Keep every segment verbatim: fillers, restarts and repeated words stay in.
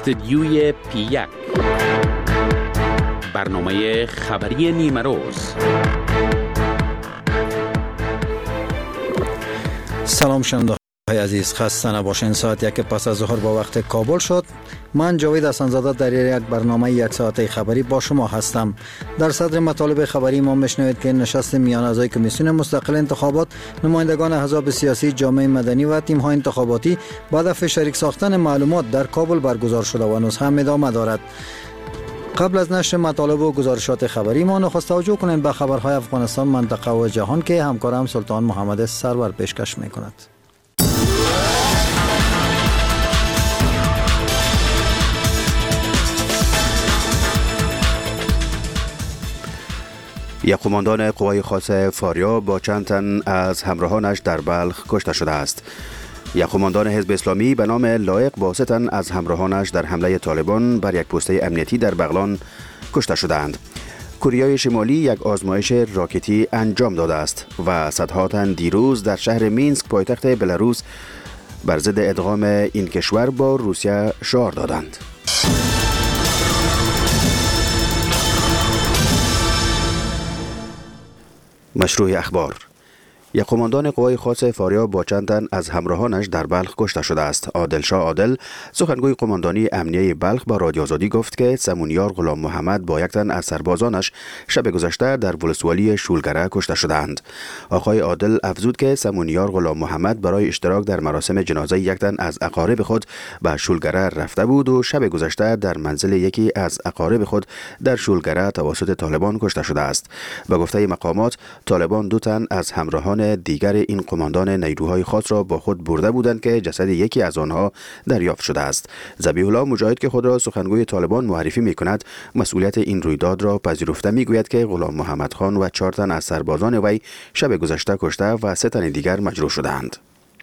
استدیوی پی یک، برنامه خبری نیمه روز. سلام شنونده های عزیز، خسته نباشین. ساعت یک پس از ظهر با وقت کابل شد. من جاوید حسن‌زاده در یک برنامه یک ساعته خبری با شما هستم. در صدر مطالب خبری ما میشنوید که نشست میان اعضای کمیسیون مستقل انتخابات، نمایندگان احزاب سیاسی، جامعه مدنی و تیم‌های انتخاباتی با هدف شریک ساختن معلومات در کابل برگزار شده و هنوز هم ادامه دارد. قبل از نشر مطالب و گزارشات خبری ما نخست توجه کنیم به خبرهای افغانستان، منطقه و جهان که همکارم سلطان محمد سرور پیشکش می‌کند. یک قماندان قوای خاص فاریاب با چند تن از همراهانش در بلخ کشته شده است. یک قماندان حزب اسلامی به نام لایق با سه تن از همراهانش در حمله طالبان بر یک پسته امنیتی در بغلان کشته شدند. کره شمالی یک آزمایش راکتی انجام داده است و صدها تن دیروز در شهر مینسک پایتخت بلاروس بر ضد ادغام این کشور با روسیه شعار دادند. مشروع اخبار: یک قماندان قوای خاص فاریاب با چند تن از همراهانش در بلخ کشته شده است. عادل شاه عادل، سخنگوی قماندانی امنیه بلخ، با رادیو آزادی گفت که سمونیار غلام محمد با یک تن از سربازانش شب گذشته در ولسوالی شولگره کشته شدند. آقای عادل افزود که سمونیار غلام محمد برای اشتراک در مراسم جنازه یک تن از اقارب خود به شولگره رفته بود و شب گذشته در منزل یکی از اقارب خود در شولگره توسط طالبان کشته شده است. به گفته مقامات، طالبان دو تن از همراهان دیگر این قماندان نیروهای خاص را با خود برده بودند که جسد یکی از آنها دریافت شده است. ذبیح الله مجاهد که خود را سخنگوی طالبان معرفی می کند، مسئولیت این رویداد را پذیرفته می گوید که غلام محمد خان و چهار تن از سربازان وی شب گذشته کشته و سه تن دیگر مجروح شدند.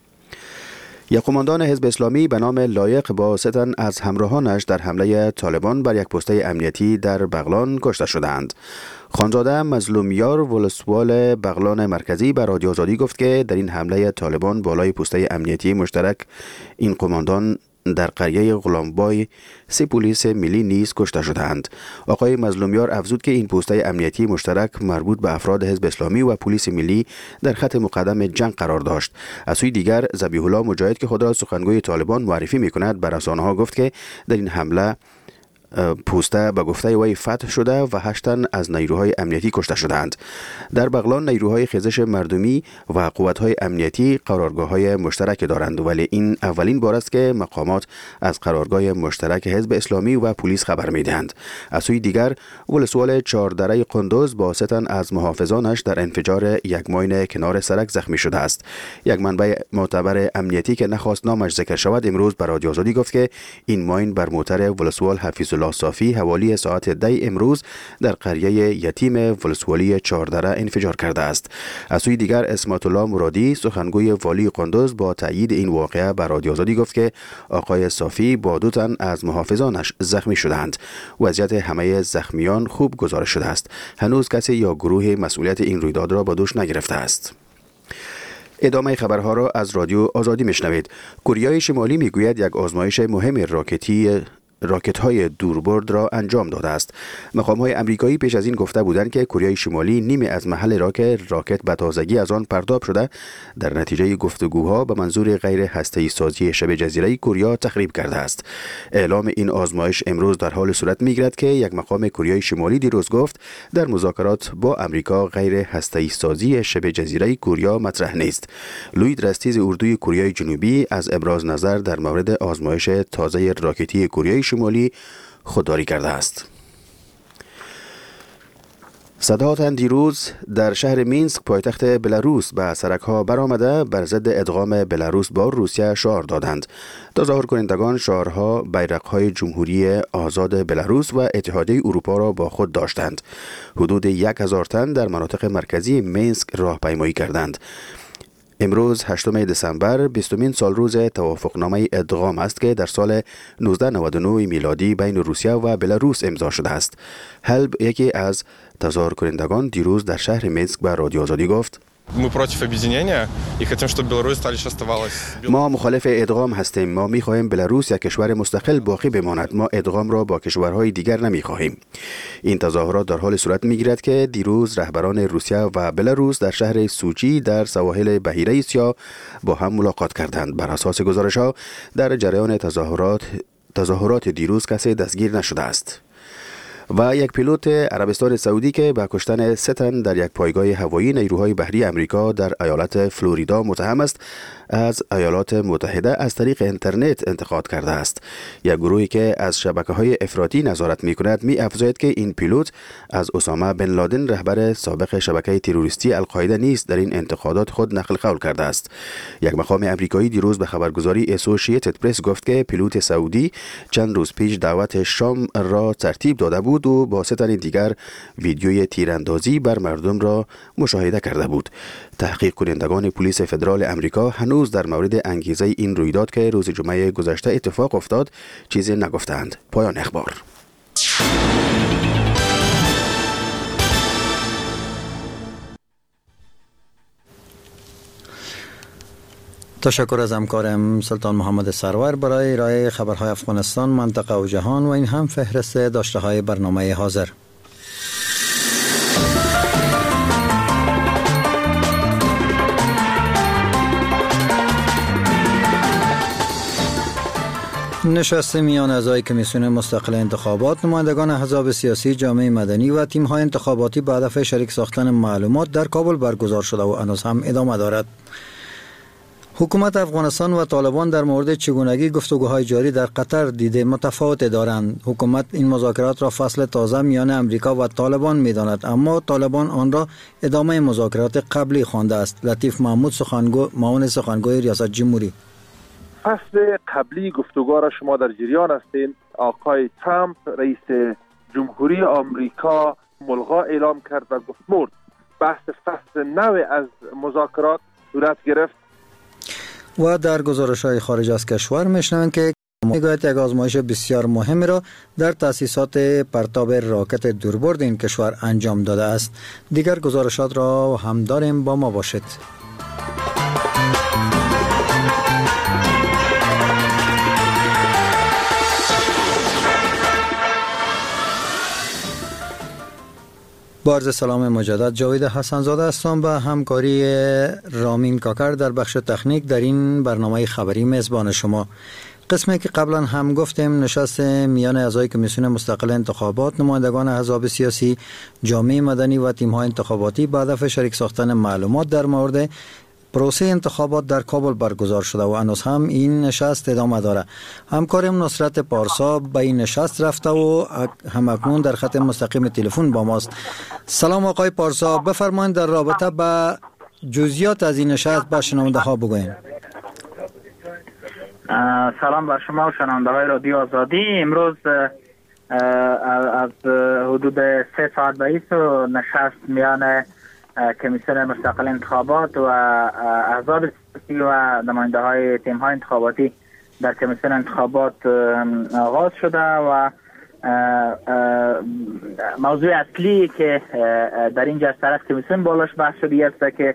یک قماندان حزب اسلامی به نام لایق با سه تن از همراهانش در حمله طالبان بر یک پسته امنیتی در بغلان کشته شدند. خانزاده مظلومیار ولسوال بغلان مرکزی به رادیو آزادی گفت که در این حمله طالبان بالای پسته امنیتی مشترک این قماندان در قریه غلامبای سه پلیس ملی نیز کشته شدند. آقای مظلومیار افزود که این پسته امنیتی مشترک مربوط به افراد حزب اسلامی و پلیس ملی در خط مقدم جنگ قرار داشت. از سوی دیگر ذبیح الله مجاهد که خود را سخنگوی طالبان معرفی می‌کند، به رسانه‌ها گفت که در این حمله پوسته به گفته وی فتح شده و هشت تن از نیروهای امنیتی کشته شدند. در بغلان نیروهای خیزش مردمی و قوت‌های امنیتی قرارگاه‌های مشترک دارند، ولی این اولین بار است که مقامات از قرارگاه مشترک حزب اسلامی و پلیس خبر می‌دهند. از سوی دیگر ولسوال چهاردره قندوز با سه تن از محافظانش در انفجار یک ماین کنار سرک زخمی شده است. یک منبع معتبر امنیتی که نخواست نامش ذکر شود امروز به رادیو آزادی گفت که این ماین بر موتر ولسوال حفیظ الله صافی حوالی ساعت ده امروز در قریه یتیم ولسوالی چهاردره انفجار کرده است. از سوی دیگر اسمت الله مرادی، سخنگوی والی قندوز، با تایید این واقعه به رادیو آزادی گفت که آقای صافی با دو تن از محافظانش زخمی شدند. وضعیت همه زخمیان خوب گزارش شده است. هنوز کسی یا گروه مسئولیت این رویداد را به دوش نگرفته است. ادامه خبرها را از رادیو آزادی میشنوید. کره شمالی میگوید یک آزمایش مهم راکتی راکت های دوربرد را انجام داده است. مقام های امریکایی پیش از این گفته بودند که کره شمالی نیمه از محل راکت راکت به تازگی از آن پرتاب شده در نتیجه گفتگوها به منظور غیر هسته‌ای سازی شبه جزیره کره تخریب کرده است. اعلام این آزمایش امروز در حال صورت میگیرد که یک مقام کره شمالی دیروز گفت در مذاکرات با امریکا غیر هسته‌ای سازی شبه جزیره کره مطرح نیست. لوید رستیز اردوی کره جنوبی از ابراز نظر در مورد آزمایش تازه راکتی کره شمالی خودداری کرده است. صدها تن دیروز در شهر مینسک پایتخت بلاروس به سرک‌ها برآمده بر ضد ادغام بلاروس با روسیه شعار دادند. تظاهر کنندگان شعارها بیرق‌های جمهوری آزاد بلاروس و اتحادیه اروپا را با خود داشتند. حدود یک هزار تن در مناطق مرکزی مینسک راهپیمایی کردند. امروز هشتم دسامبر بیستمین سال روز توافقنامه ادغام است که در سال نوزده نود و نه میلادی بین روسیه و بلاروس امضا شده است. هلب، یکی از تظاهر کنندگان، دیروز در شهر مینسک به رادیو آزادی گفت: Мы против объединения и хотим, чтобы Беларусь дальше оставалась. ما مخالف ادغام هستیم. ما می‌خواهیم بلاروس یک کشور مستقل باقی بماند. ما ادغام را با کشورهای دیگر نمی‌خواهیم. این تظاهرات در حال صورت می‌گیرد که دیروز رهبران روسیه و بلاروس در شهر سوچی در سواحل بحیره سیاه با هم ملاقات کردند. بر اساس گزارش‌ها در جریان تظاهرات تظاهرات دیروز کسی دستگیر نشده است. و یک پیلوت عربستان سعودی که به کشتن سه تن در یک پایگاه هوایی نیروهای بحری امریکا در ایالت فلوریدا متهم است، از ایالات متحده از طریق اینترنت انتقاد کرده است. یک گروهی که از شبکه‌های افراطی نظارت می‌کند می‌افزاید که این پیلوت از اسامه بن لادن رهبر سابق شبکه تروریستی القاعده نیست در این انتقادات خود نقل قول کرده است. یک مقام امریکایی دیروز به خبرگزاری اسوسییتد پرس گفت که پیلوت سعودی چند روز پیش دعوت شام را ترتیب داده بود و با سه تن دیگر ویدیوی تیراندازی بر مردم را مشاهده کرده بود. تحقیق کنندگان پلیس فدرال امریکا هنوز در مورد انگیزه این رویداد که روز جمعه گذشته اتفاق افتاد چیزی نگفتند. پایان اخبار. تشکر از همکارم سلطان محمد سرور برای ارائه خبرهای افغانستان، منطقه و جهان و این هم فهرست داشته های برنامه حاضر. نشست میان اعضای کمیسیون مستقل انتخابات، نمایندگان احزاب سیاسی، جامعه مدنی و تیم‌های انتخاباتی به هدف شریک ساختن معلومات در کابل برگزار شده و هنوز هم ادامه دارد. حکومت افغانستان و طالبان در مورد چگونگی گفتگوهای جاری در قطر دیده متفاوت دارند. حکومت این مذاکرات را فصل تازه میان امریکا و طالبان می‌داند، اما طالبان آن را ادامه مذاکرات قبلی خوانده است. لطیف محمود سخنگو معاون سخنگوی ریاست جمهوری: فصل قبلی گفتگو را شما در جریان هستین. آقای ترامپ رئیس جمهوری آمریکا ملغا اعلام کرد و گفت مرد. بحث فصل نو از مذاکرات صورت گرفت. و در گزارش‌های خارج از کشور می‌شنویم که میگوید یک آزمایش بسیار مهم را در تأسیسات پرتاب راکت دوربرد این کشور انجام داده است. دیگر گزارشات را هم داریم، با ما باشید. با عرض سلام مجدد، جاوید حسنزاده هستم به همکاری رامین کاکر در بخش تکنیک در این برنامه خبری میزبان شما. قسمی که قبلا هم گفتیم، نشست میان اعضای کمیسیون مستقل انتخابات، نمایندگان احزاب سیاسی، جامعه مدنی و تیم‌های انتخاباتی به هدف شریک ساختن معلومات در مورد پروسه انتخابات در کابل برگزار شده و هنوز هم این نشست ادامه داره. همکارم نصرت پارسا به این نشست رفته و همکنون در خط مستقیم تلفن با ماست. سلام آقای پارسا، بفرمایید در رابطه با جزئیات از این نشست به شنونده ها بگوین. سلام بر شما و شنونده های رادیو آزادی. امروز از حدود سه ساعت بعد نشست میان کمیسیون مستقل انتخابات و احزاب سیاسی و نماینده های تیم های انتخاباتی در کمیسیون انتخابات آغاز شده و موضوع اصلی که در این جلسه از کمیسیون بالاش بحث شده است که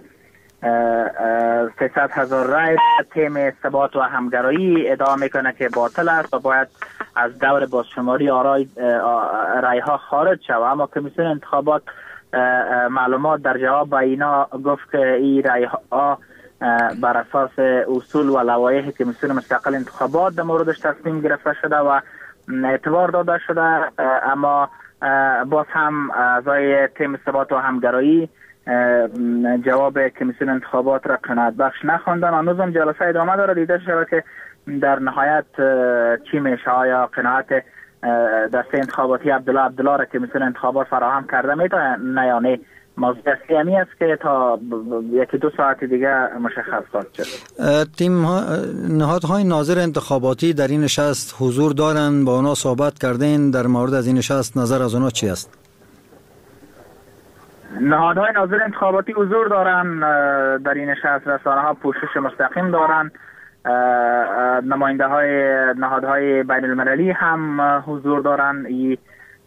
سیصد هزار رای تیم ثبات و همگرایی ادعا میکنه که باطل است و باید از دور بازشماری آرای رای ها خارج شود، اما کمیسیون انتخابات معلومات در جواب به اینا گفت که این رای ها بر اساس اصول و لوایح کمیسیون مستقل انتخابات در موردش تصمیم گرفته شده و اعتبار داده شده، اما باز هم اعضای تیم ثبات و همگرایی جواب کمیسیون انتخابات را قناعت بخش نخواندن. هنوزم جلسه ادامه داره، دیده شده که در نهایت چی میشه، آیا قناعت دسته انتخاباتی عبدالله عبدالله را کمیسیون انتخابات فراهم کرده میتونه نه یا نه. موضوع اصلی همی است که تا یکی دو ساعت دیگه مشخص خواهد شد. تیم ها نهادهای ناظر انتخاباتی در این نشست حضور دارند، با اونا صحبت کردین؟ در مورد از این نشست نظر از اونا چی است؟ نهادهای ناظر انتخاباتی حضور دارن در این نشست، رسانه ها پوشش مستقیم دارن، نماینده های نهادهای بین المللی هم حضور دارن. این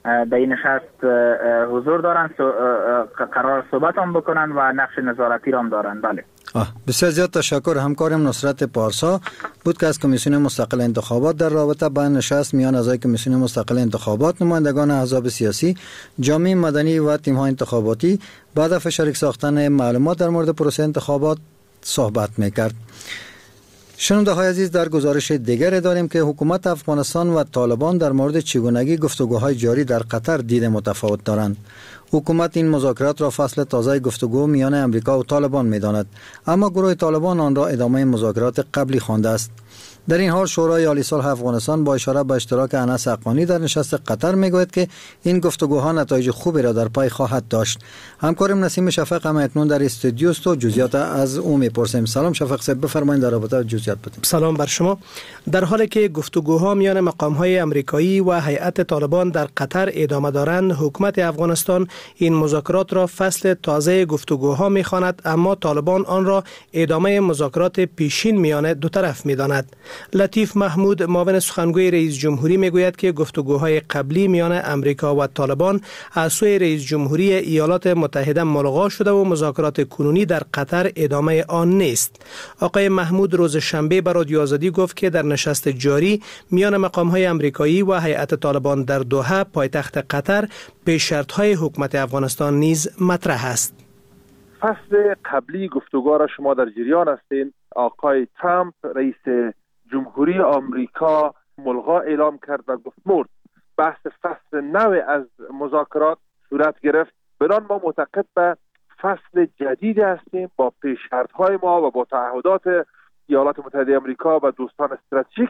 در این نشست حضور دارن، قرار صحبت هم بکنن و نقش نظارتی هم دارن. بله. آه. بسیار زیاد تشکر. همکارم نصرت پارسا بود که از کمیسیون مستقل انتخابات در رابطه با نشست میان اعضای کمیسیون مستقل انتخابات، نمایندگان احزاب سیاسی، جامعه مدنی و تیم‌های انتخاباتی با هدف شریک ساختن معلومات در مورد پروسه انتخابات صحبت میکرد. شنونده های عزیز، در گزارش دیگر داریم که حکومت افغانستان و طالبان در مورد چگونگی گفتگوهای جاری در قطر دید متفاوت دارند. حکومت این مذاکرات را فصل تازه گفتگو میان امریکا و طالبان می‌داند، اما گروه طالبان آن را ادامه مذاکرات قبلی خوانده است. در این حال شورای عالی صلح افغانستان با اشاره به اشتراک انس حقانی در نشست قطر میگوید که این گفتگوها نتایج خوبی را در پی خواهد داشت. همکارم نسیم شفق هم اکنون در استودیو است و جزئیات از او میپرسیم. سلام شفق صاحب، بفرمایید در رابطه با جزئیات بدیم. سلام بر شما. در حالی که گفتگوها میان مقام‌های امریکایی و هیئت طالبان در قطر ادامه دارند، حکومت افغانستان این مذاکرات را فصل تازه گفتگوها میخواند، اما طالبان آن را ادامه مذاکرات پیشین میان دو طرف میداند. لطیف محمود، معاون سخنگوی رئیس جمهوری، میگوید که گفتگوهای قبلی میان امریکا و طالبان از سوی رئیس جمهوری ایالات متحده ملغا شده و مذاکرات کنونی در قطر ادامه آن نیست. آقای محمود روز شنبه به رادیو آزادی گفت که در نشست جاری میان مقام‌های امریکایی و هیئت طالبان در دوحه پایتخت قطر پیش شرط‌های حکومت افغانستان نیز مطرح است. فصل قبلی گفتگوها را شما در جریان هستین. آقای ترامپ رئیس جمهوری آمریکا ملغا اعلام کرد و گفت مرد. بحث فصل نو از مذاکرات صورت گرفت. بران ما معتقد به فصل جدید هستیم با پیش‌شرط‌های ما و با تعهدات ایالات متحده آمریکا و دوستان استراتژیک.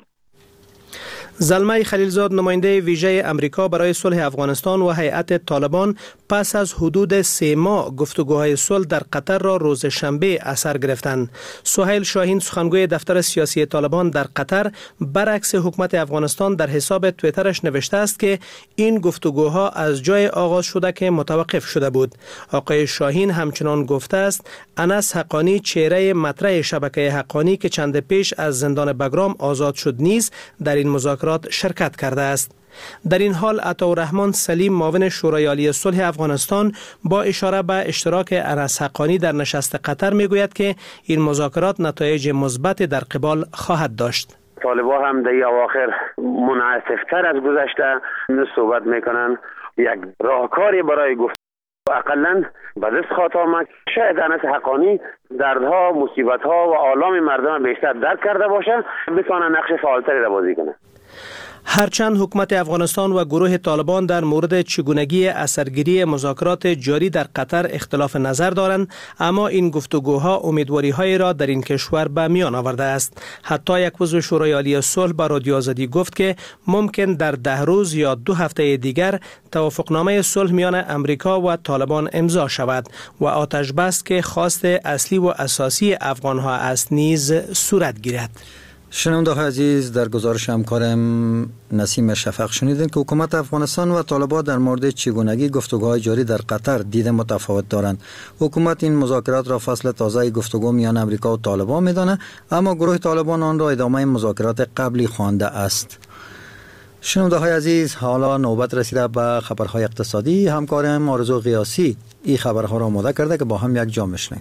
زلمه خلیلزاد، نماینده ویژه امریکا برای صلح افغانستان و هیئت طالبان، پس از حدود سه ماه گفتگوهای صلح در قطر را روز شنبه اثر گرفتند. سهیل شاهین، سخنگوی دفتر سیاسی طالبان در قطر، برعکس حکومت افغانستان در حساب توییترش نوشته است که این گفتگوها از جای آغاز شده که متوقف شده بود. آقای شاهین همچنان گفته است انس حقانی، چهره مطرح شبکه حقانی که چند پیش از زندان بگرام آزاد شد، نیز در این مذاکرات شرکت کرده است. در این حال عطاالرحمن سلیم، معاون شورای عالی صلح افغانستان، با اشاره به اشتراک انس حقانی در نشست قطر میگوید که این مذاکرات نتایج مثبت در قبال خواهد داشت. طالبان هم در اواخر منعطف‌تر از گذشته صحبت میکنن. یک راهکاری برای گفت اقلاً به دست خواهد آمد. شاید انس حقانی دردها، مصیبت‌ها و آلام مردم بیشتر درک کرده باشه، بتونه نقش فعالتری را بازی کنه. هرچند حکومت افغانستان و گروه طالبان در مورد چگونگی اثرگیری مذاکرات جاری در قطر اختلاف نظر دارند، اما این گفتگوها امیدواری‌های را در این کشور به میان آورده است. حتی یک عضو شورای عالی صلح به رادیو آزادی گفت که ممکن در ده روز یا دو هفته دیگر توافقنامه صلح میان امریکا و طالبان امضا شود و آتش بس که خواست اصلی و اساسی افغان‌ها است نیز صورت گیرد. شنونده های عزیز، در گزارش همکارم نسیم شفق شنیدین که حکومت افغانستان و طالبان در مورد چگونگی گفتگوهای جاری در قطر دید متفاوت دارند. حکومت این مذاکرات را فصل تازه گفتگو میان امریکا و طالبان میداند، اما گروه طالبان آن را ادامه مذاکرات قبلی خوانده است. شنونده های عزیز، حالا نوبت رسیده به خبرهای اقتصادی. همکارم آرزو قیاسی این خبرها را آماده کرده که با هم یک جا بشنویم.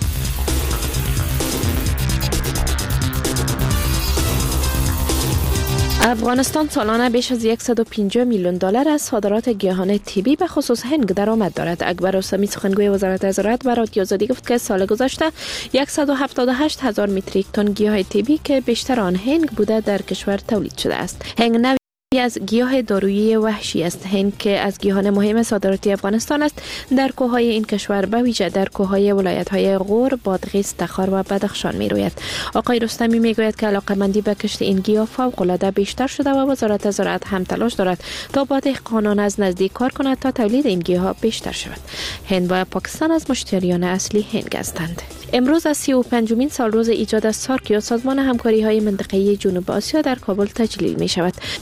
افغانستان سالانه بیش از صد و پنجاه میلیون دلار از صادرات گیاهان طبی به خصوص هنگ درآمد دارد. اکبر رستمی، سخنگوی وزارت زراعت، به رادیو آزادی گفت که سال گذشته صد و هفتاد و هشت هزار متریک تن گیاه طبی که بیشتر آن هنگ بوده در کشور تولید شده است. هنگ نوعی از گیاه دارویی وحشی است. هنگ که از گیاهان مهم صادراتی افغانستان است، در کوههای این کشور به ویژه در کوههای ولایت‌های غور، بادغیس، تخار و بدخشان می‌روید. آقای رستمی میگوید که علاقه‌مندی به کشت این گیاه فوق‌العاده بیشتر شده و وزارت زراعت هم تلاش دارد تا با دهقانان از نزدیک کار کند تا تولید این گیاه بیشتر شود. هند و پاکستان از مشتریان اصلی هنگ هستند. امروز از سی و پنجمین سال روز ایجاد سارک یا سازمان همکاری‌های منطقه‌ای جنوب آسیا در کابل تجلیل می‌شود. جانقان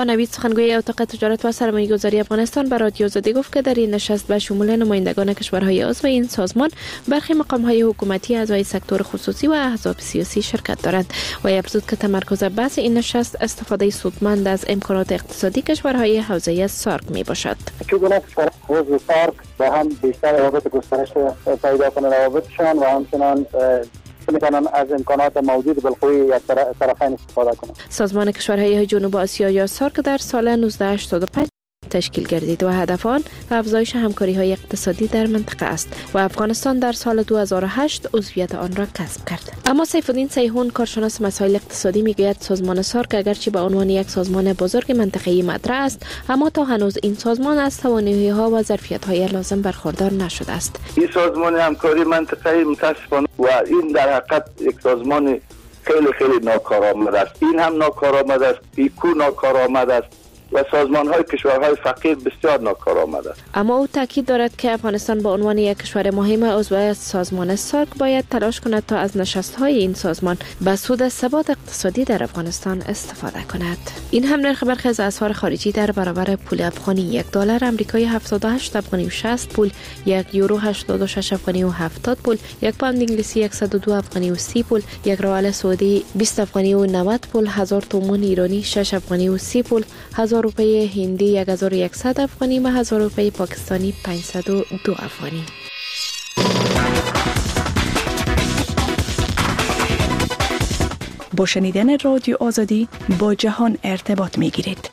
نوید سخنگوی اتاق تجارت و سرمایه‌گذاری افغانستان به رادیو آزادی گفت که در این نشست به شمول نمایندگان کشورهای عضو این سازمان برخی مقام‌های حکومتی، اعضای سکتور خصوصی و احزاب سیاسی شرکت دارند و افزود که تمرکز بحث این نشست استفاده سودمند از امکانات اقتصادی کشورهای حوزه سارک میباشد. چگونه کشورهای عضو سارک با هم بیشتر روابط گسترش پیدا کنند روابطشان و همچنان میتونن از امکانات موجود بالقوه یک طرفین استفاده کنند. سازمان کشورهای جنوب آسیا یا سارک در سال نوزده هشتاد و پنج تشکیل گردید و هدف آن افزایش همکاری‌های اقتصادی در منطقه است و افغانستان در سال دو هزار و هشت عضویت آن را کسب کرد. اما سیف‌الدین سیحون کارشناس مسائل اقتصادی میگوید سازمان سارک اگرچه به عنوان یک سازمان بزرگ منطقه‌ای مطرح است، اما تا هنوز این سازمان از توانایی‌ها و ظرفیت‌های لازم برخوردار نشده است. این سازمان همکاری منطقه‌ای متأسفانه و این در حقیقت یک سازمان خیلی خیلی ناکارآمد است. این هم ناکارآمد است، ایکو ناکارآمد است و سازمان‌های کشورهای فقیر بسیار ناکارآمد است. اما او تاکید دارد که افغانستان به عنوان یک کشور مهم عضو سازمان سارک باید تلاش کند تا از نشست‌های این سازمان به سود ثبات اقتصادی در افغانستان استفاده کند. این هم نرخ برخی از اسعار خارجی در برابر پول افغانی: یک دلار آمریکایی هفتاد و هشت افغانی و شصت پول، یک یورو هشتاد و شش افغانی و هفتاد پول، یک پوند انگلیسی صد و دو افغانی و سی پول، یک ریال سعودی بیست افغانی و نود پول، هزار تومان ایرانی شش افغانی و سی پول، هزار روپیه هندی یک هزار و صد افغانی و هزار روپیه پاکستانی پانصد و دو افغانی. با شنیدن رادیو آزادی با جهان ارتباط می گیرید.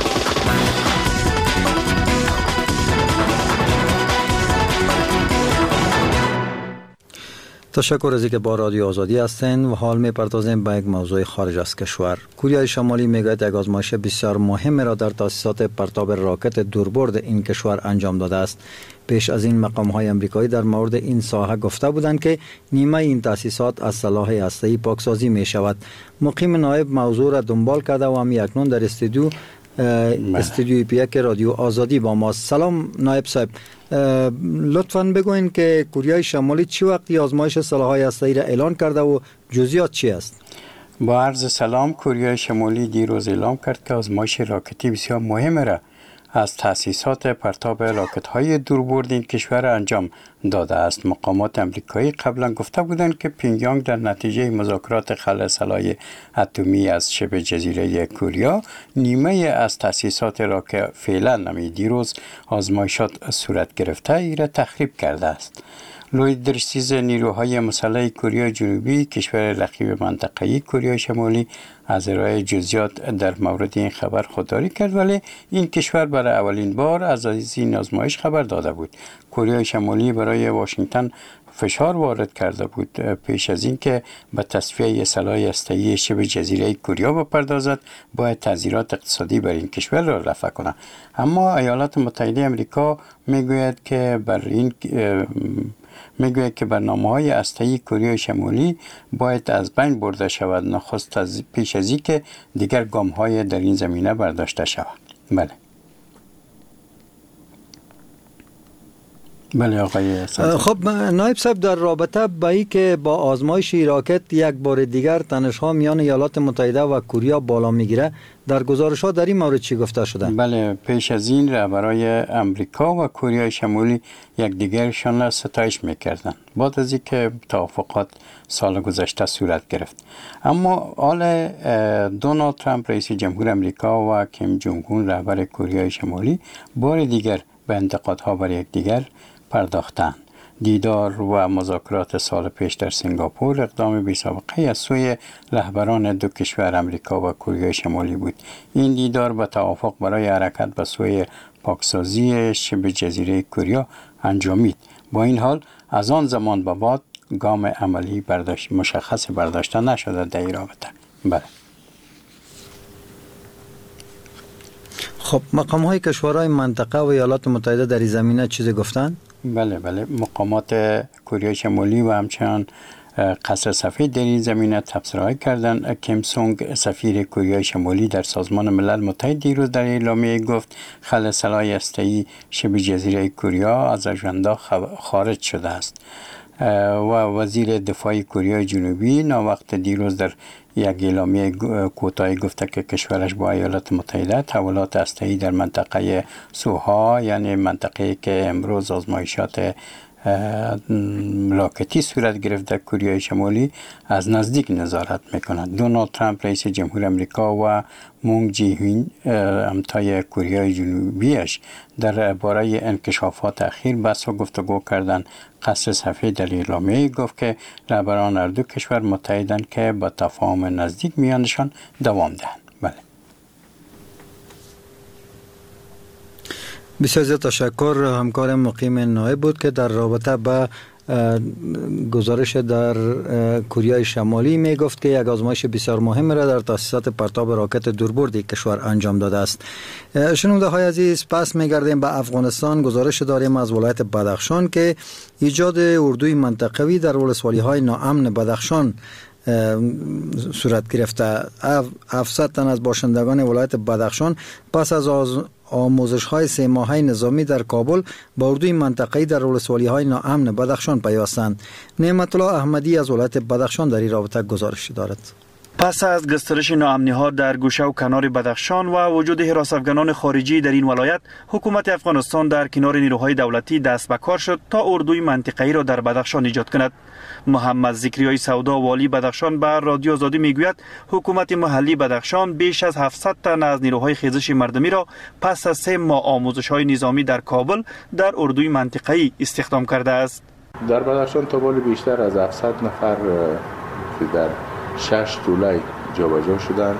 تشکر از اینکه با رادیو آزادی هستین و حال می‌پردازیم به یک موضوع خارج از کشور. کره شمالی میگوید یک آزمایش بسیار مهم را در تاسیسات پرتاب راکت دوربرد این کشور انجام داده است. پیش از این مقام‌های آمریکایی در مورد این ساحه گفته بودند که نیمه این تاسیسات از سلاح هسته‌ای پاکسازی می‌شود. مقیم نایب موضوع را دنبال کرده و هم اکنون در استودیو استودیوی پی یک رادیو آزادی با ما. سلام نایب صاحب، لطفاً بگوین که کره شمالی چی وقتی آزمایش سلاح‌های هسته‌ای را اعلان کرده و جزئیات چی است؟ با عرض سلام، کره شمالی دیروز اعلام کرد که آزمایش راکتی بسیار مهم را از تأسیسات پرتاب راکت‌های دوربرد این کشور انجام داده است. مقامات آمریکایی قبلا گفته بودند که پیونگیانگ در نتیجه مذاکرات خلع سلاح اتمی از شبه جزیره کره نیمه از تأسیسات را که فعلا نمی دیروز آزمایشات صورت گرفته ای را تخریب کرده است. لوید درستیز نیروهای مسلح کره جنوبی، کشور رقیب منطقه‌ای کره شمالی، از ارائه جزئیات در مورد این خبر خودداری کرد، ولی این کشور برای اولین بار از این آزمایش خبر داده بود. کره شمالی برای واشنگتن فشار وارد کرده بود پیش از این که به تصفیه سلاح هسته‌ای شبه جزیره کره بپردازد باید تعزیرات اقتصادی بر این کشور را رفع کند. اما ایالات متحده آمریکا میگوید که بر این میگوید که برنامه‌های هسته‌ای کره شمالی باید از بین برده شود، نخست از پیش از اینکه دیگر گام‌های در این زمینه برداشته شود. بله بله آقای سنجر. خب نایب صاحب، در رابطه با این که با آزمایش راکت یک بار دیگر تنش‌ها میان ایالات متحده و کره بالا میگیره، در گزارش‌ها در این مورد چی گفته شده؟ بله، پیش از این رهبرای امریکا و کره شمالی یکدیگرشان را ستایش میکردند بعد از اینکه توافقات سال گذشته صورت گرفت. اما حال دونالد ترامپ رئیس جمهور امریکا و کیم جونگ اون رهبر کره شمالی بار دیگر به انتقادها بر یکدیگر پرداختند. دیدار و مذاکرات سال پیش در سنگاپور اقدام بی‌سابقه از سوی رهبران دو کشور امریکا و کره شمالی بود. این دیدار به توافق برای حرکت به سوی پاکسازی شبه جزیره کره انجامید. با این حال از آن زمان به بعد گام عملی برداشت مشخص برداشته نشده در این رابطه. بله. خب مقام های کشورهای منطقه و ایالات متحده در این زمینه چیزی گفتن؟ بله بله، مقامات کره شمالی و همچنان قصر سفید در این زمینه تبصره‌ای کردند. کیم سونگ سفیر کره شمالی در سازمان ملل متحد دیروز در اعلامیه گفت خلع سلاح هسته‌ای شبه جزیره کره از اژندا خارج شده است. و وزیر دفاع کره جنوبی ناوقت دیروز در یک اعلامیه کوتاهی گفته که کشورش با ایالات متحده تحولات هسته‌ای در منطقه سوها، یعنی منطقه‌ای که امروز آزمایشات ملاقاتی صورت گرفته کوریای شمالی از نزدیک نظارت میکند. دونالد ترامپ رئیس جمهور امریکا و مونگ جی هین همتای کوریای جنوبیش در باره انکشافات اخیر بحث و گفتگو کردند. قصر صفحه در اعلامیه گفت که رهبران هر دو کشور متحدند که با تفاهم نزدیک میانشان دوام دهند. بله. بسیار زیاد تشکر. همکار مقیم نایب بود که در رابطه با گزارش در کره شمالی می گفت که یک آزمایش بسیار مهم را در تاسیسات پرتاب راکت دوربردی کشور انجام داده است. شنونده های عزیز، پس می گردیم به افغانستان. گزارش داریم از ولایت بدخشان که ایجاد اردوی منطقوی در ولسوالی های ناامن بدخشان صورت گرفته. هفتصد تن از باشندگان ولایت بدخشان پس از آموزش های سه ماهه نظامی در کابل با اردوی منطقه‌ای در ولسوالی های ناامن بدخشان پیوستند. نعمت الله احمدی از ولایت بدخشان در این رابطه گزارش دارد. پس از گسترش ناامنی ها در گوشه و کنار بدخشان و وجود حراس افغانان خارجی در این ولایت، حکومت افغانستان در کنار نیروهای دولتی دست به کار شد تا اردوی منطقه‌ای را در بدخشان ایجاد کند. محمد ذکریای سودا والی بدخشان به رادیو آزادی میگوید حکومت محلی بدخشان بیش از هفتصد تن از نیروهای خیزش مردمی را پس از سه ماه آموزش‌های نظامی در کابل در اردوی منطقه‌ای استخدام کرده است. در بدخشان تا بالا بیشتر از هفتصد نفر که در شش دوله جابجا شدند.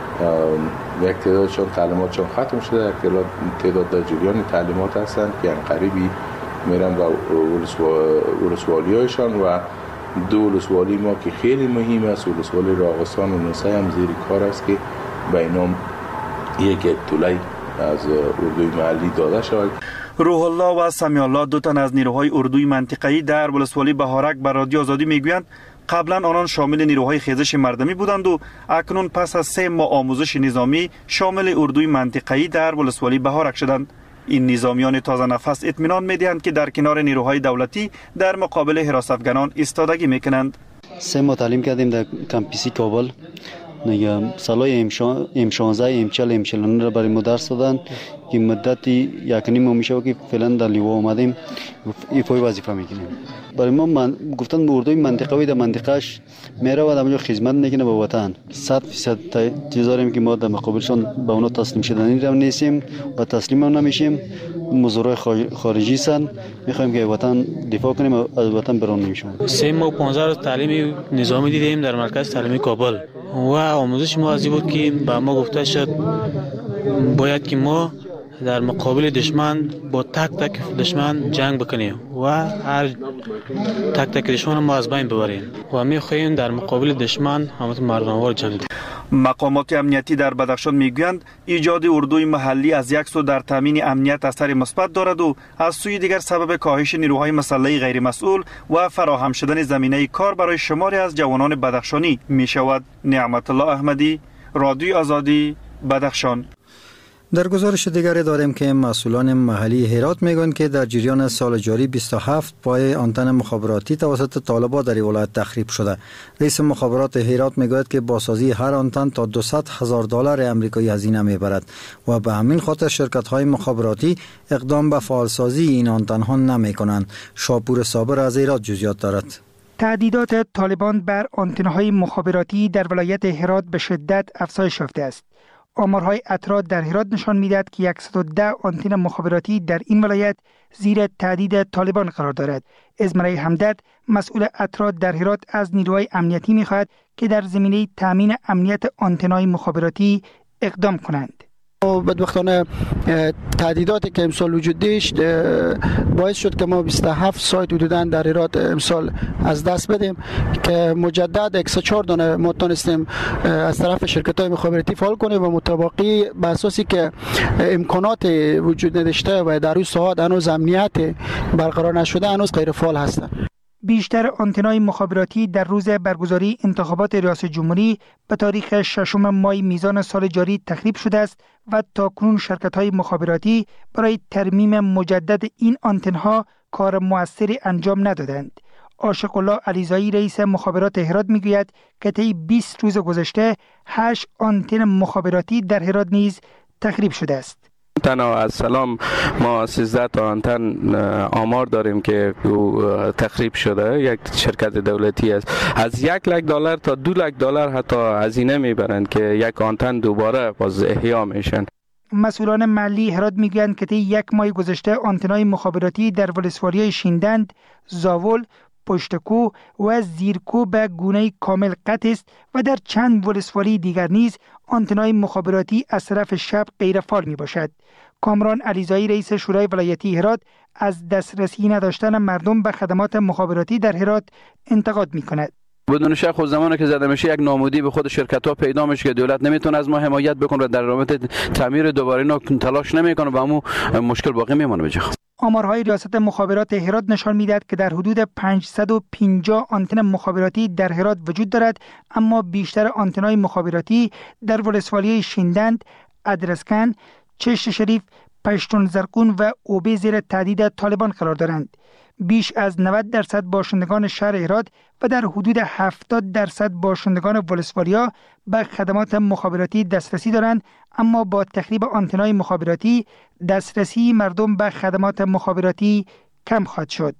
یک تعدادشان تعلیماتشان ختم شده، یک تعداد در جریان تعلیمات هستند که قریبی میرن به ولسوالی هایشان و دو ولسوالی ما که خیلی مهم است، ولسوالی راغستان و نسای هم زیر کار است که به اینام یک دوله از اردوی محلی داده شود. روح الله و سمی الله دو تن از نیروهای اردوی منطقه‌ای در ولسوالی بهارک به رادیو آزادی میگویند قبلا آنان شامل نیروهای خیزش مردمی بودند و اکنون پس از سه ماه آموزش نظامی شامل اردوی منطقه‌ای در ولسوالی بهارک شدند. این نظامیان تازه نفس اطمینان می‌دهند که در کنار نیروهای دولتی در مقابل حراس افغانان ایستادگی میکنند. سه ماه تعلیم کردیم در کمپیسی کابل. نگه سالای ام شانزده ام چهل ام چهل را برای ما درس دادن که مدتی یک نیم ماه میشه که فعلا در لیوا اومدیم ایفای وظیفه میکنیم. برای ما من گفتن اردوی منطقوی در منطقهش میره و در اونجا خدمت میکنه به وطن. صد درصد انتظاریم که ما در مقابلشون به اونا تسلیم شدنی رو نیستیم و تسلیم هم نمیشیم. مزورای خارجی سن میخوایم که وطن دفاع کنیم و از وطن برون نمیشیم. سه ماه پانزده روز تعلیم نظامی دیدیم در مرکز تعلیمی کابل و آموزش ما از بود که به ما گفته شد باید که ما در مقابل دشمن با تک تک دشمن جنگ بکنیم و هر تک تک دشمن ما از بین ببریم و میخواهیم در مقابل دشمن همت مردانوار جنگ بکنیم. مقامات امنیتی در بدخشان میگویند ایجاد اردوی محلی از یک سو در تامین امنیت اثر مثبت دارد و از سوی دیگر سبب کاهش نیروهای مسلح غیر مسئول و فراهم شدن زمینه کار برای شماری از جوانان بدخشانی می شود. نعمت الله احمدی، رادیو آزادی، بدخشان. در گزارش دیگری داریم که مسئولان محلی هرات میگویند که در جریان سال جاری بیست و هفت پای آنتن مخابراتی توسط طالبان در ولایت تخریب شده. رئیس مخابرات هرات میگوید که بازسازی هر آنتن تا دویست هزار دلار آمریکایی هزینه میبرد و به همین خاطر شرکت های مخابراتی اقدام به فعالسازی این آنتن ها نمیکنند. شاپور صابر از هرات جزئیات دارد. تعدیدات طالبان بر آنتن‌های مخابراتی در ولایت هرات به شدت افزایش یافته است. آمارهای اترا در هرات نشان می‌دهد که صد و ده آنتن مخابراتی در این ولایت زیر تهدید طالبان قرار دارد. ازمرای همدد مسئول اترا در هرات از نیروهای امنیتی می‌خواهد که در زمینه تامین امنیت آنتن‌های مخابراتی اقدام کنند. بدبختانه تهدیداتی که امسال وجود داشت باعث شد که ما بیست و هفت سایت حدوداً در هرات امسال از دست بدیم که مجدد صد و چهار دانه ما تونستیم از طرف شرکت‌های مخابراتی فعال کنیم و مطابقی به اساسی که امکانات وجود نداشته و در اون ساعت هنوز امنیت برقرار نشده هنوز غیر فعال هستند. بیشتر آنتن‌های مخابراتی در روز برگزاری انتخابات ریاست جمهوری به تاریخ ششم مای میزان سال جاری تخریب شده است و تاکنون شرکت‌های مخابراتی برای ترمیم مجدد این آنتن‌ها کار موثری انجام ندادند. عاشق الله علیزایی رئیس مخابرات هرات میگوید که طی بیست روز گذشته هشت آنتن مخابراتی در هرات نیز تخریب شده است. تنها از سلام ما سیزده تا آنتن آمار داریم که تخریب شده. یک شرکت دولتی است، از یک لک دلار تا دو لک دلار حتی هزینه میبرند که یک آنتن دوباره باز احیا میشن. مسئولان محلی هرات میگویند که طی یک ماه گذشته آنتن‌های مخابراتی در ولسوالی‌های شیندند، زاول، پشتکو و زیرکو به گونه کامل قطع است و در چند ولسوالی دیگر نیز آنتن‌های مخابراتی از طرف شب غیر فعال می باشد. کامران علیزایی رئیس شورای ولایتی هرات از دسترسی نداشتن مردم به خدمات مخابراتی در هرات انتقاد می کند. بدون شک خود زمانی که زده میشه یک نامودی به خود شرکت ها پیدا میشه که دولت نمیتونه از ما حمایت بکنه و در رابطه تعمیر دوباره اینا تلاش نمیکنه و همون مشکل باقی میمونه. بجا آمارهای ریاست مخابرات هرات نشان میدهد که در حدود پانصد و پنجاه آنتن مخابراتی در هرات وجود دارد، اما بیشتر آنتن‌های مخابراتی در ولسوالی شیندند، ادرسکن، چشت شریف، پشتون زرقون و اوبه زیر تهدید طالبان قرار دارند. بیش از نود درصد باشندگان شهر هرات و در حدود هفتاد درصد باشندگان ولسوالیا به خدمات مخابراتی دسترسی دارند، اما با تخریب آنتن‌های مخابراتی دسترسی مردم به خدمات مخابراتی کم خواهد شد.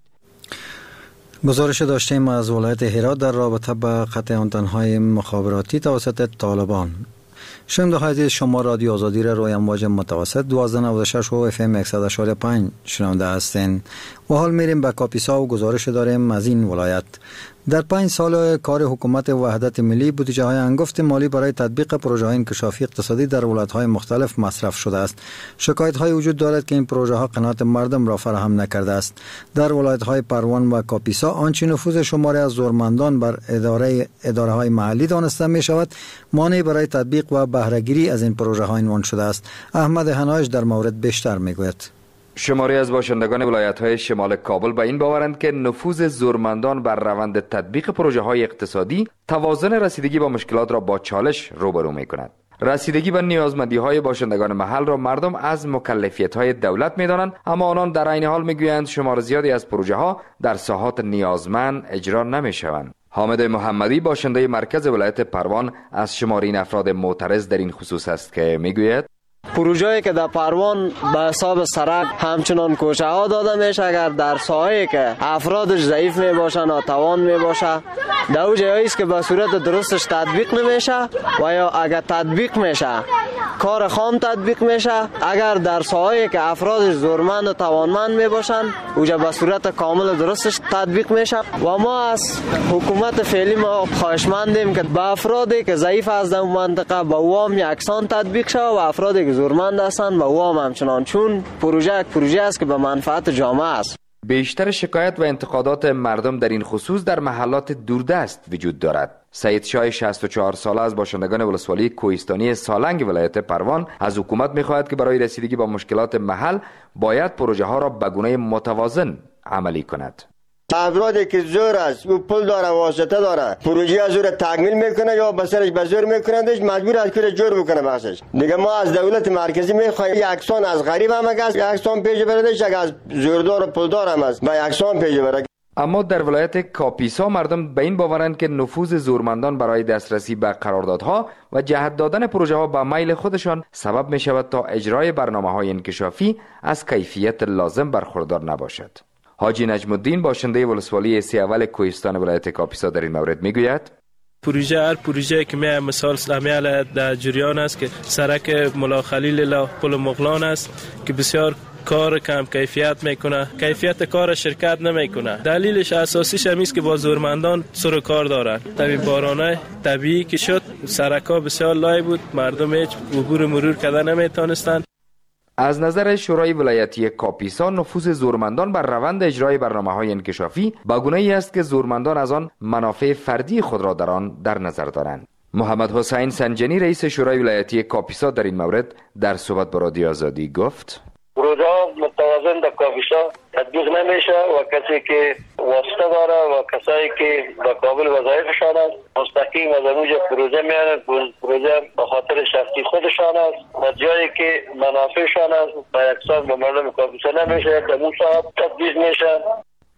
گزارش داشتیم از ولایت هرات در رابطه با قطع آنتن‌های مخابراتی توسط طالبان. شنونده عزیز، شما رادیو آزادی را روی امواج متوسط دوازده نود و شش و اف ام صد و شش و پنج شنونده هستین و حال میریم به کاپیسا و گزارش داریم از این ولایت. در پنج سال کار حکومت وحدت ملی بودجه های انگفت مالی برای تطبیق پروژه های انکشافی اقتصادی در ولایت های مختلف مصرف شده است. شکایت های وجود دارد که این پروژه ها قناعت مردم را فراهم نکرده است. در ولایت های پروان و کاپیسا آنچه نفوذ شماری از زورمندان بر اداره اداره های محلی دانسته می شود مانع برای تطبیق و بهره گیری از این پروژه ها عنوان شده است. احمد هنایش در مورد بیشتر می گوید. شماری از باشندگان ولایت‌های شمال کابل به این باورند که نفوذ زورمندان بر روند تطبیق پروژه‌های اقتصادی توازن رسیدگی با مشکلات را با چالش روبرو می‌کند. رسیدگی به نیازمندی‌های باشندگان محل را مردم از مکلفیت‌های دولت می‌دانند، اما آنان در عین حال می‌گویند شمار زیادی از پروژه‌ها در ساحات نیازمند اجرا نمی‌شوند. حامد محمدی باشنده مرکز ولایت پروان از شمار این افراد معترض در این خصوص است که می‌گوید پروژه‌ای که در پروان به حساب سرک همچنان کوچه ها داده میشه، اگر در ساحه‌ای که افرادش ضعیف می باشن و توان می باشه در اون جایی است که به صورت درستش تطبیق نمیشه و یا اگر تطبیق میشه کار خام تطبیق میشه. اگر در ساحه‌ای که افرادش زورمند و توانمند می باشن اونجا به صورت کامل درستش تطبیق میشه و ما از حکومت فعلی ما خواهشمندیم که به افرادی که ضعیف از در منطقه به اوام یکسان تطبیق شه و افرادی که زورمند هستند و او هم همچنان، چون پروژه یک پروژه است که به منفعت جامعه است. بیشتر شکایت و انتقادات مردم در این خصوص در محلات دوردست وجود دارد. سید شاه شصت و چهار ساله از باشندگان ولسوالی کوهستانی سالنگ ولایت پروان از حکومت می‌خواهد که برای رسیدگی با مشکلات محل باید پروژه ها را به گونه متوازن عملی کند. افرادی که زور است و پول داره واسطه داره پروژه از زور تکمیل میکنه یا به سرش به زور میکنندش مجبور از کل جور بکنه بخشش. دیگه ما از دولت مرکزی میخوایم یکسان از غریب هم است یکسان پیش بردش، اگه از زوردار و پولدار هم است با یکسان پیش بره. اما در ولایت کاپیسا مردم به این باورند که نفوذ زورمندان برای دسترسی به قراردادها و جهت دادن پروژه ها به میل خودشان سبب می شود تا اجرای برنامه‌های انکشافی از کیفیت لازم برخوردار نباشد. حاجی نجم الدین باشنده ولسوالی سی اول کوهستان ولایت کاپیسا در این مورد میگوید پروژه هر پروژه که می مثال اسلامی در جریان است که سرک ملا خلیل لا پل مغلان است که بسیار کار کم کیفیت میکنه، کیفیت کار شرکت نمیکنه. دلیلش اساسیش هم است که با زورمندان سر و کار دارن. طبیعی بارانه طبیعی که شد سرکا بسیار لای بود، مردم هیچ عبور مرور کردن نمیتونستند. از نظر شورای ولایتی کاپیسا نفوذ زورمندان بر روند اجرای برنامه‌های انکشافی با گونه‌ای است که زورمندان از آن منافع فردی خود را در آن در نظر دارند. محمد حسین سنجنی رئیس شورای ولایتی کاپیسا در این مورد در صحبت با رادیو آزادی گفت پروژه متوازن در کاپیسا تطبیق نمیشه و کسی که واسطه داره و کسایی که به قابل وظایفشان است مستقیم از اونجا پروژه میانند، پروژه به خاطر شخصی خودشان است و جایی که منافعشان است و یکسان به مردم کاپیسا نمیشه در اون صاحب تطبیق میشه.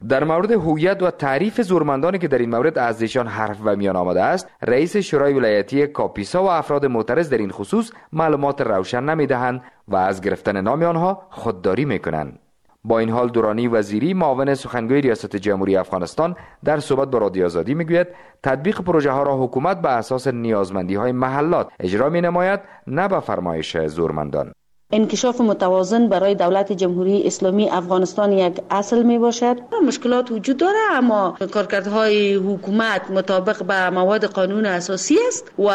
در مورد هویت و تعریف زورمندانی که در این مورد از ایشان حرف و میان آمده است، رئیس شورای ولایتی کاپیسا و افراد معترض در این خصوص معلومات روشن نمیدهند و از گرفتن نام آنها خودداری میکنند. با این حال دورانی وزیری معاون سخنگوی ریاست جمهوری افغانستان در صحبت با رادیو آزادی میگوید تطبیق پروژه ها را حکومت به اساس نیازمندی های محلات اجرا می نماید، نه به فرمایش زورمندان. انکشاف متوازن برای دولت جمهوری اسلامی افغانستان یک اصل می باشد. مشکلات وجود داره، اما کارکردهای حکومت مطابق به مواد قانون اساسی است و